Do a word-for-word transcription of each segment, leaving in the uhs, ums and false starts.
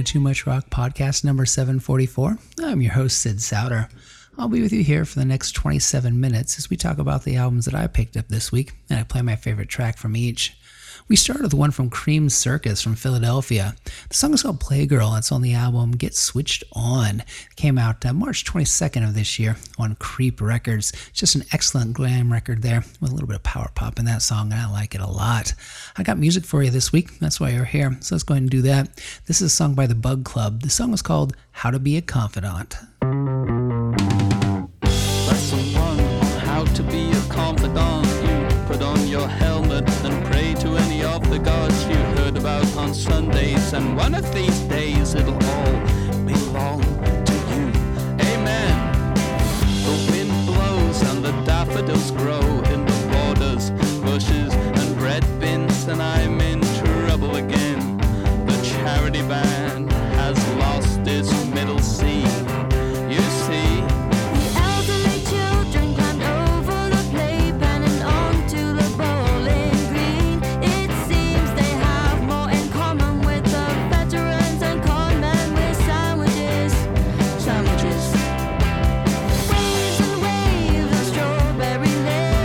Too Much Rock podcast number seven forty-four. I'm your host, Sid Souter. I'll be with you here for the next twenty-seven minutes as we talk about the albums that I picked up this week, and I play my favorite track from each. We start with one from Cream Circus from Philadelphia. The song is called Playgirl. It's on the album Get Switched On. It came out uh, March twenty-second of this year on Creep Records. It's just an excellent glam record there with a little bit of power pop in that song, and I like it a lot. I got music for you this week. That's why you're here. So let's go ahead and do that. This is a song by the Bug Club. The song is called How to Be a Confidant. Lesson one on how to be a confidant. You put on your helmet and pray to any of the gods you heard about on Sundays, and one of these days it'll all belong to you. Amen. The wind blows and the daffodils grow in the borders, bushes and bread bins, and I'm in trouble again. The charity band has lost its middle C. You see, The elderly children climbed over the playpen and onto the bowling green. It seems they have more in common with the veterans and con men with sandwiches. Sandwiches. Waves and waves of strawberry layers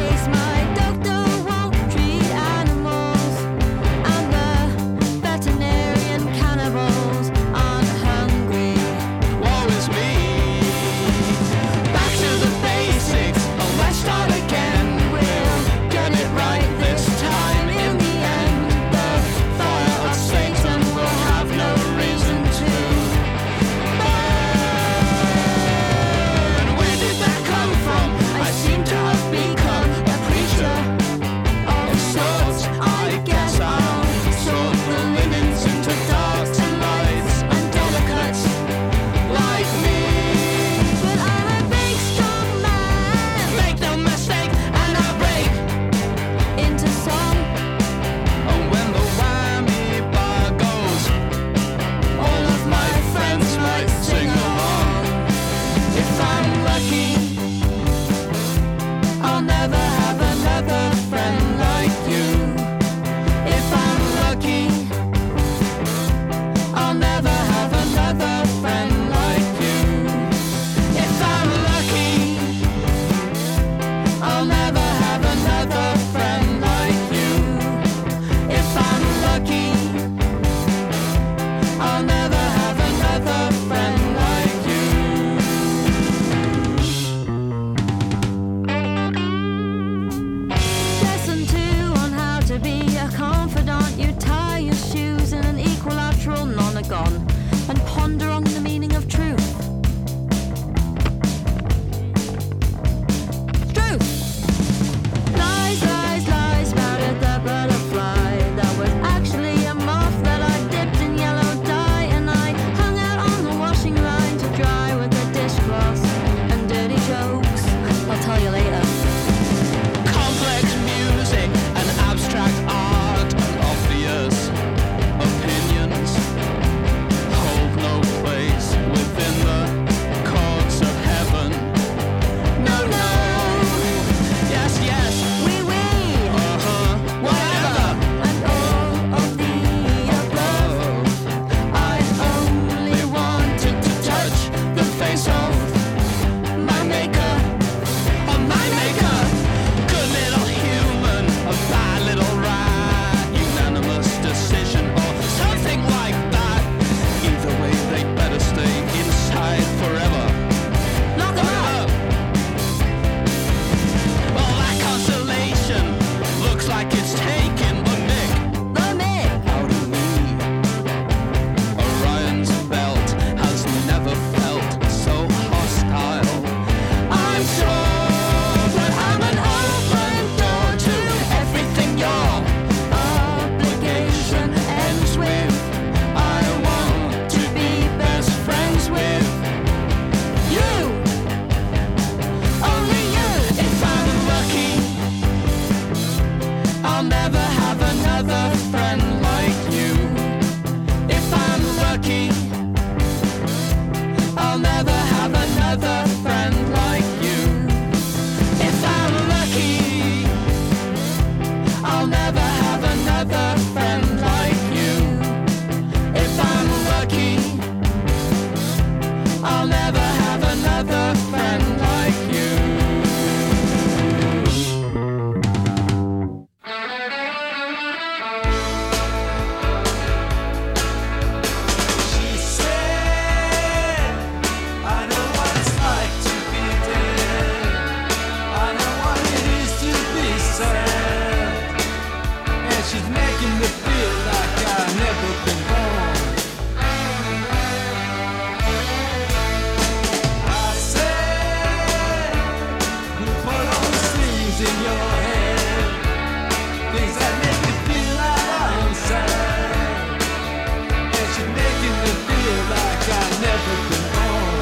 things in your head, things that make me feel like I'm sad. And she's making me feel like I've never been born.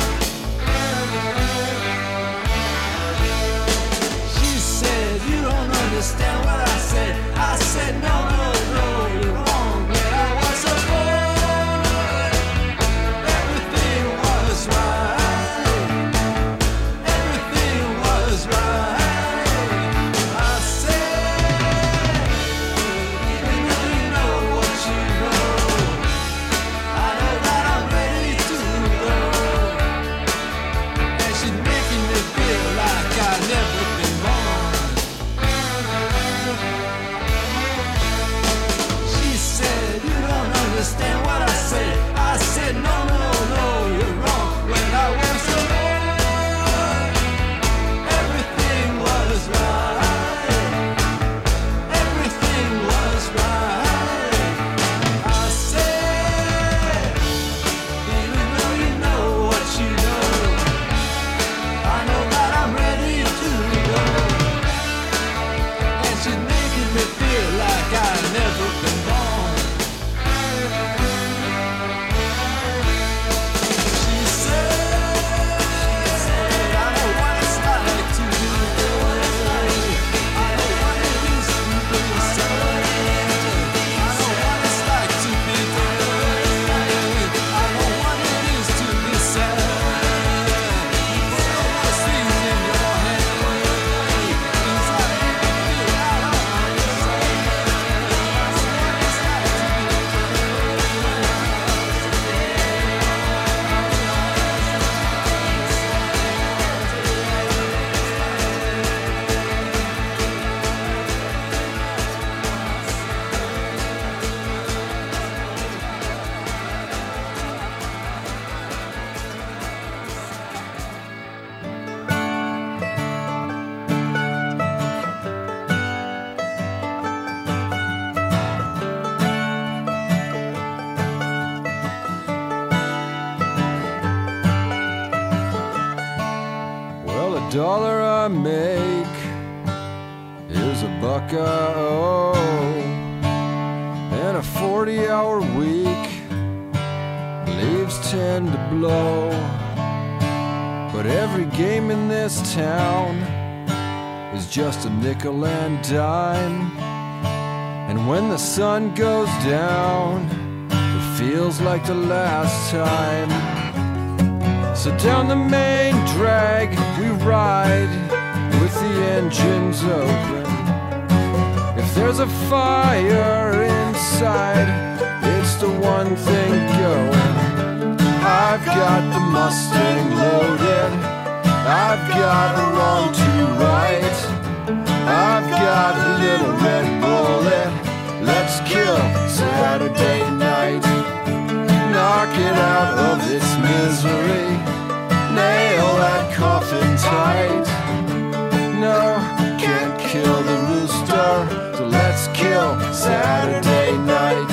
She said, you don't understand what I said. I said, no, no, no, you're wrong. When I was a boy, everything was right. Everything was right. I said, even though you know what you know, I know that I'm ready to go. And she's making me feel like I've never been born. She said, you don't understand what I said. I said, no, no, no, you're wrong. When I was a boy, everything was right. Everything was right. I said, even though you know what you know, I know that I'm ready to go. And she's making me feel like I've never been born. She said, I know what it's like to be good. I know what it is to be sad. I know what it's like to be good. I know what it is to be sad. Put all those things in your head, things that make me feel like I'm sad. I know what it's like to be Well, a dollar I make is a buck I owe, and a forty-hour week leaves ten to blow. But every game in this town is just a nickel and dime, and when the sun goes down, it feels like the last time. So down the main drag we ride with the engines open. If there's a fire inside, it's the one thing going. I've got the Mustang loaded, I've got a wrong to right, I've got a little red bullet. Let's kill Saturday night, knock it out of its misery, nail that coffin tight. No, can't kill the rooster, so let's kill Saturday night.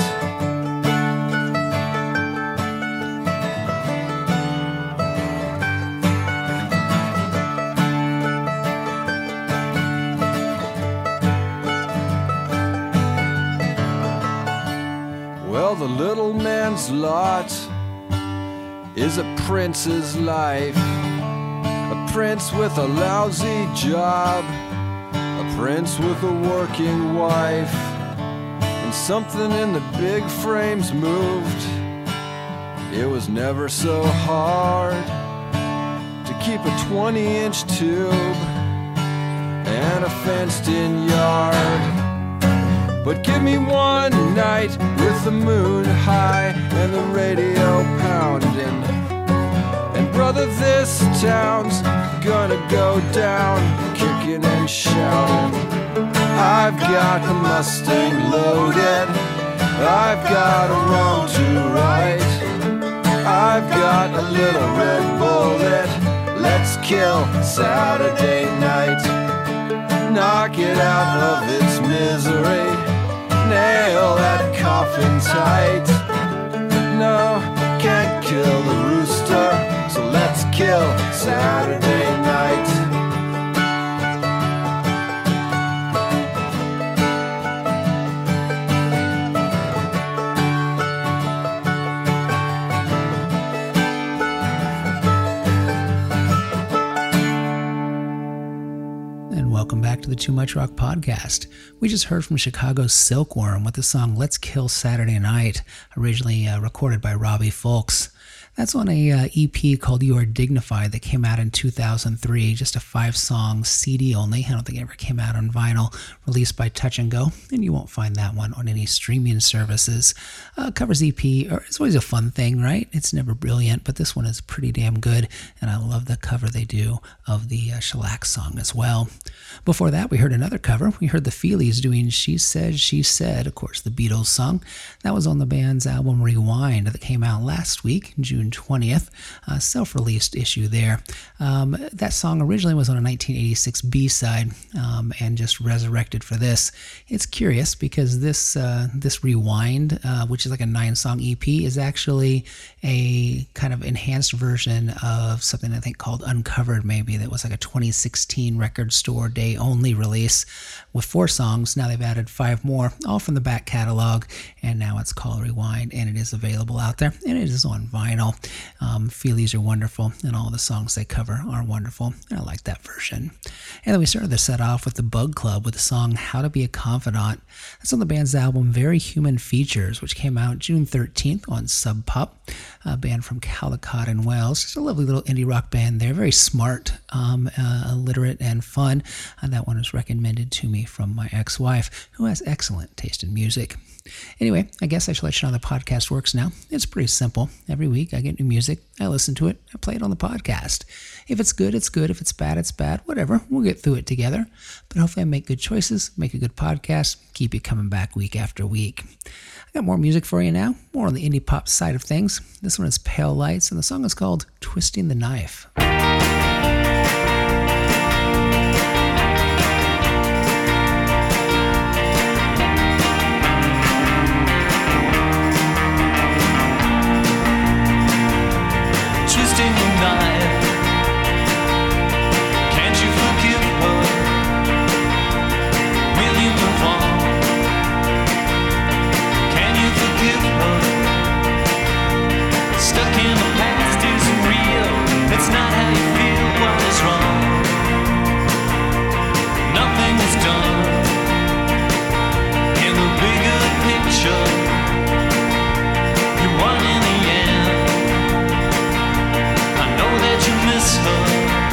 Well, the little man's lot is a prince's life, a prince with a lousy job, a prince with a working wife, and something in the big frames moved. It was never so hard to keep a twenty inch tube and a fenced-in yard. But give me one night with the moon high and the radio pounding, and brother, this town's gonna go down kicking and shouting. I've got the Mustang loaded, I've got a wrong to right, I've got a little red bullet. Let's kill Saturday night, knock it out of its misery, nail that coffin tight. No, can't kill the rooster, so let's kill Saturday night. and welcome back to the Too Much Rock podcast. We just heard from Chicago's Silkworm with the song Let's Kill Saturday Night, originally uh, recorded by Robbie Fulks. That's on a uh, E P called You Are Dignified that came out in two thousand three, just a five-song C D only. I don't think it ever came out on vinyl, released by Touch and Go, and you won't find that one on any streaming services. Uh, covers E P, or it's always a fun thing, right? It's never brilliant, but this one is pretty damn good, and I love the cover they do of the uh, Shellac song as well. Before that, we heard another cover. We heard the Feelies doing She Said, She Said, of course, the Beatles song. That was on the band's album Rewind that came out last week, June twentieth, a self-released issue there. Um, that song originally was on a nineteen eighty-six B-side um, and just resurrected for this. It's curious because this uh, this Rewind, uh, which is like a nine-song E P, is actually a kind of enhanced version of something I think called Uncovered, maybe, that was like a twenty sixteen Record Store Day only release with four songs. Now they've added five more, all from the back catalog, and now it's called Rewind, and it is available out there, and it is on vinyl. Um, Feelies are wonderful, and all the songs they cover are wonderful, and I like that version. And then we started the set off with the Bug Club with the song How to Be a Confidant. That's on the band's album Very Human Features, which came out June thirteenth on Sub Pop, a band from Caldecott in Wales. Just a lovely little indie rock band there, very smart, um, uh, illiterate, and fun. And that one was recommended to me from my ex-wife, who has excellent taste in music. Anyway, I guess I should let you know how the podcast works now. It's pretty simple. Every week I get new music, I listen to it, I play it on the podcast. If it's good, it's good. If it's bad, it's bad. Whatever. We'll get through it together. But hopefully I make good choices, make a good podcast, keep you coming back week after week. I got more music for you now, more on the indie pop side of things. This one is Pale Lights, and the song is called Twisting the Knife. Twisting the knife. Can't you forgive her? Will you move on? Can you forgive her? Stuck in the past isn't real. It's not how you feel. What is wrong? Nothing is done. In the bigger picture, you won in the end. I know that you miss her.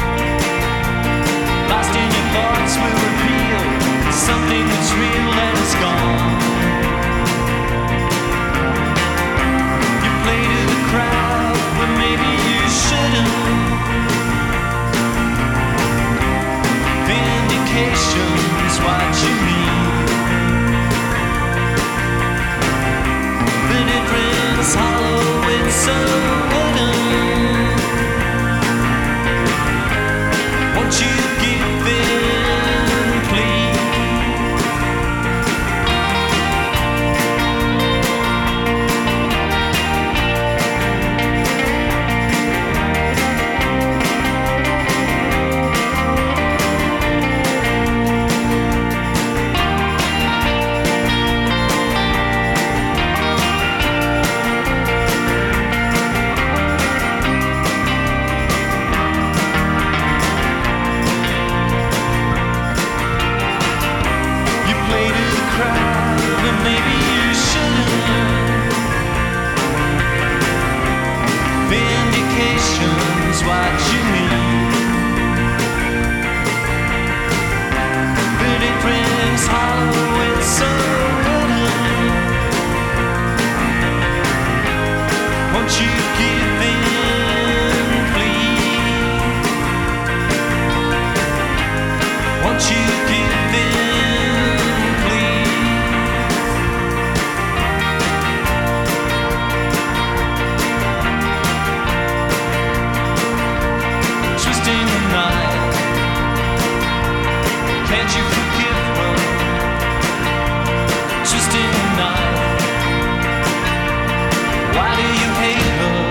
Lost in your thoughts will reveal something that's real that is gone. You play to the crowd when maybe you shouldn't. Vindication's what you need. The difference hollow, it's so wooden. Won't you give in, please? You play to the crowd, but maybe you shouldn't. Vindication's what you need. But it rings hollow, it's so wooden. Won't you give in, please? Won't you give in, please? Twisting the knife. Can't you forgive her? Twisting the knife. Why do you hate her?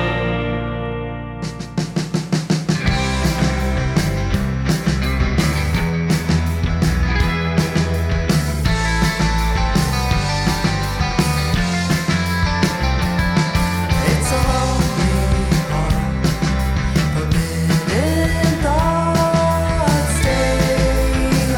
It's only on forbidden thoughts stay.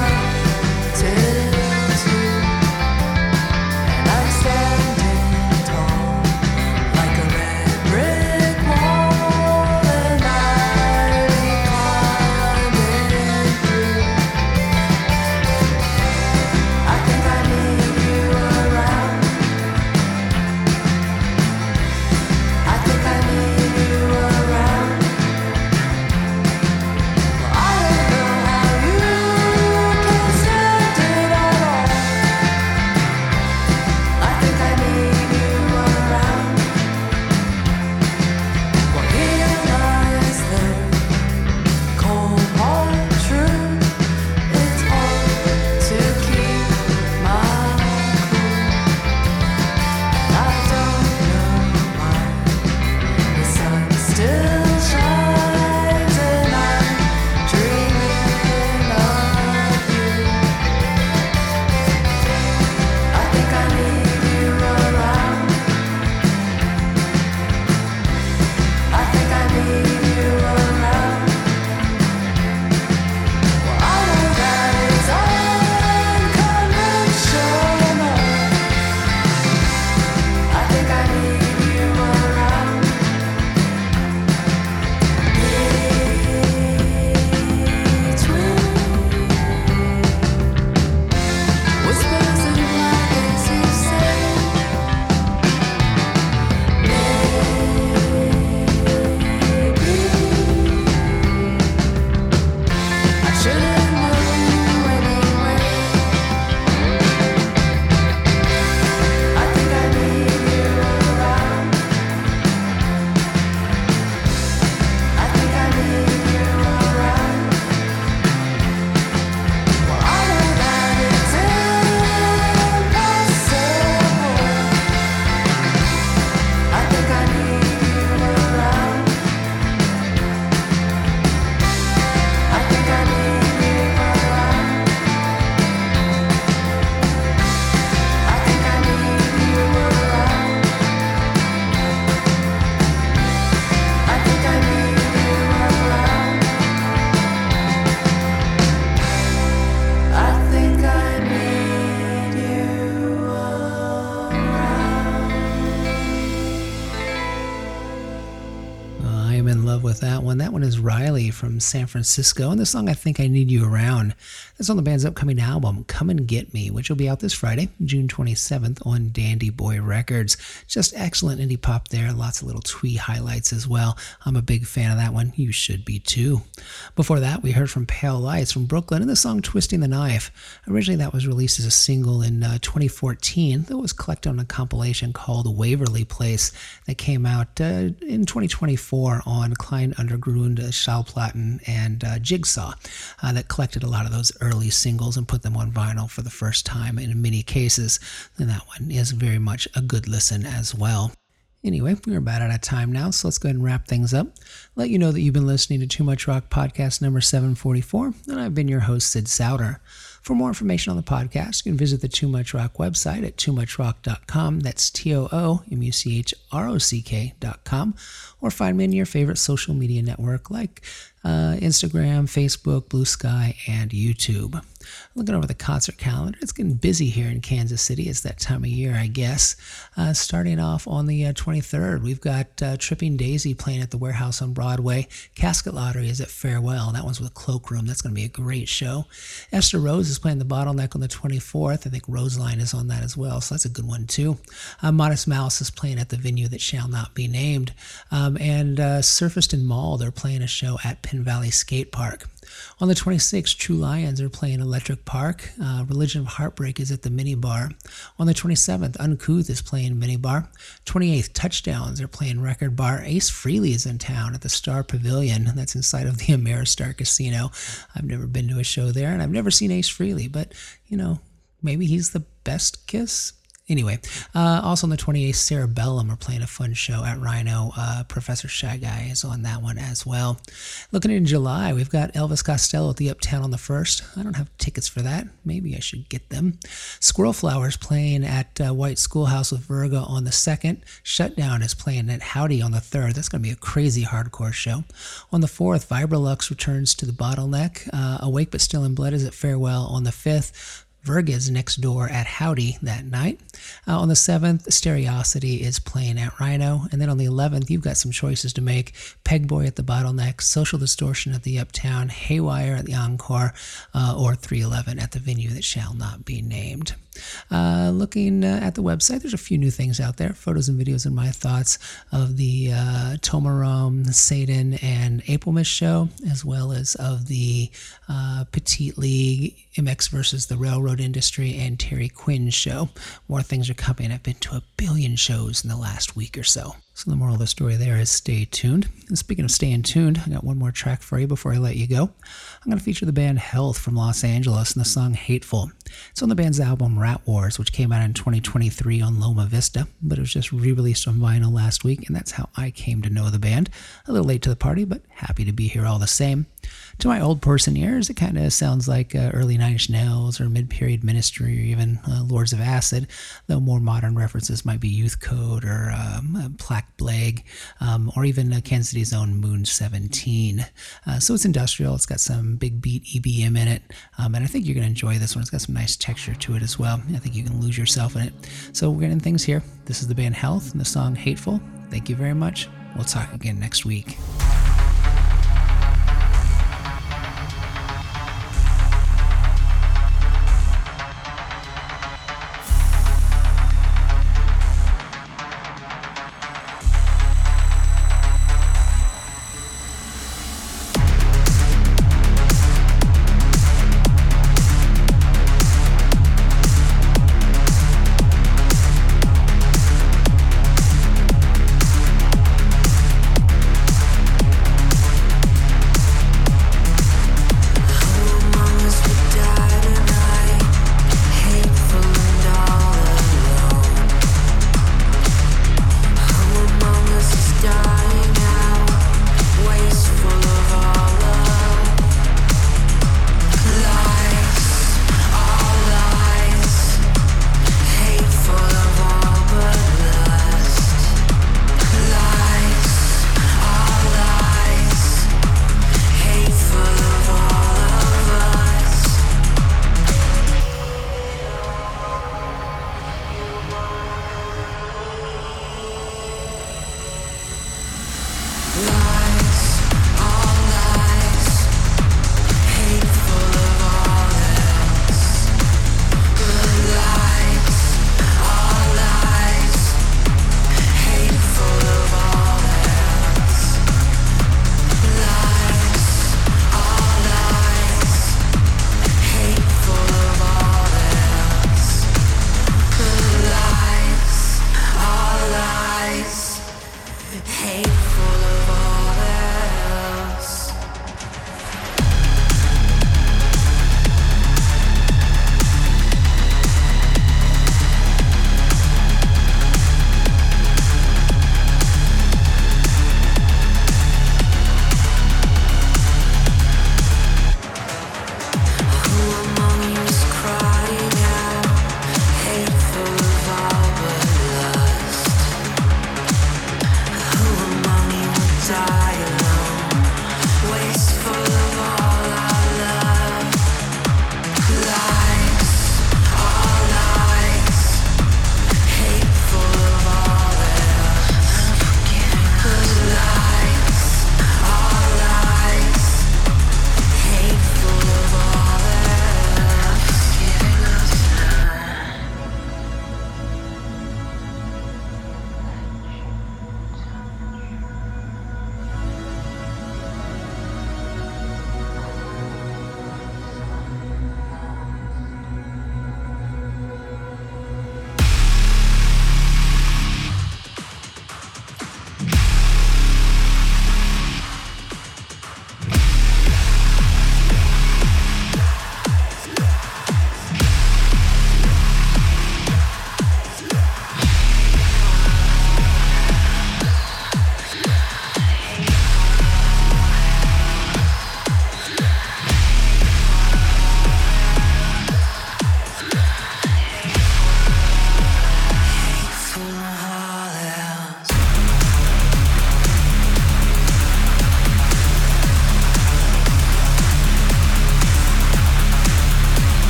with that one. That one is Riley from San Francisco, and the song I Think I Need You Around. That's on the band's upcoming album, Come and Get Me, which will be out this Friday, June twenty-seventh, on Dandy Boy Records. Just excellent indie pop there, lots of little twee highlights as well. I'm a big fan of that one. You should be too. Before that, we heard from Pale Lights from Brooklyn and the song Twisting the Knife. Originally, that was released as a single in uh, twenty fourteen, though it was collected on a compilation called Waverly Place that came out uh, in twenty twenty-four on Klein Undergrund, uh, Schallplatten, and uh, Jigsaw, uh, that collected a lot of those early singles and put them on vinyl for the first time in many cases. And that one is very much a good listen as well. Anyway, we're about out of time now, so let's go ahead and wrap things up. Let you know that you've been listening to Too Much Rock Podcast number seven forty-four, and I've been your host, Sid Souter. For more information on the podcast, you can visit the Too Much Rock website at too much rock dot com. That's T O O M U C H R O C K dot com. Or find me in your favorite social media network like uh, Instagram, Facebook, Blue Sky, and YouTube. Looking over the concert calendar, it's getting busy here in Kansas City. It's that time of year, I guess. Uh, starting off on the uh, twenty-third, we've got uh, Tripping Daisy playing at the Warehouse on Broadway. Casket Lottery is at Farewell. That one's with Cloakroom. That's going to be a great show. Esther Rose is playing the Bottleneck on the twenty-fourth. I think Roseline is on that as well, so that's a good one too. Uh, Modest Mouse is playing at the venue that shall not be named. Um, and uh, Surfaced and Mall, they're playing a show at Penn Valley Skate Park. On the twenty-sixth, True Lions are playing Electric Park. Uh, Religion of Heartbreak is at the Minibar. On the twenty-seventh, Uncouth is playing Minibar. twenty-eighth, Touchdowns are playing Record Bar. Ace Frehley is in town at the Star Pavilion. That's inside of the Ameristar Casino. I've never been to a show there, and I've never seen Ace Frehley, but, you know, maybe he's the best Kiss. Anyway, uh, also on the twenty-eighth, Cerebellum are playing a fun show at Rhino. Uh, Professor Shy Guy is on that one as well. Looking in July, we've got Elvis Costello at the Uptown on the first. I don't have tickets for that. Maybe I should get them. Squirrel Flowers playing at uh, White Schoolhouse with Virga on the second. Shutdown is playing at Howdy on the third. That's going to be a crazy hardcore show. On the fourth, Vibralux returns to the Bottleneck. Uh, Awake But Still in Blood is at Farewell on the fifth. Verga's next door at Howdy that night. Uh, on the seventh, Stereosity is playing at Rhino. And then on the eleventh, you've got some choices to make. Pegboy at the Bottleneck, Social Distortion at the Uptown, Haywire at the Encore, uh, or three eleven at the venue that shall not be named. Uh, looking uh, at the website, there's a few new things out there. Photos and videos and my thoughts of the uh, Tomarom, Satan, and Aprilmis show, as well as of the uh, Petite League, M X versus the Railroad Industry, and Terry Quinn show. More things are coming. I've been to a billion shows in the last week or so. So the moral of the story there is stay tuned. And speaking of staying tuned, I got one more track for you before I let you go. I'm going to feature the band Health from Los Angeles and the song Hateful. It's on the band's album Rat Wars, which came out in twenty twenty-three on Loma Vista, but it was just re-released on vinyl last week, and that's how I came to know the band. A little late to the party, but happy to be here all the same. To my old person ears, it kind of sounds like uh, early Nine Inch Nails or mid-period Ministry or even uh, Lords of Acid, though more modern references might be Youth Code or um, uh, Plaque Blague, um, or even uh, Kansas City's own Moon seventeen. Uh, so it's industrial. It's got some big beat E B M in it, um, and I think you're going to enjoy this one. It's got some nice texture to it as well. I think you can lose yourself in it. So we're getting things here. This is the band Health and the song Hateful. Thank you very much. We'll talk again next week.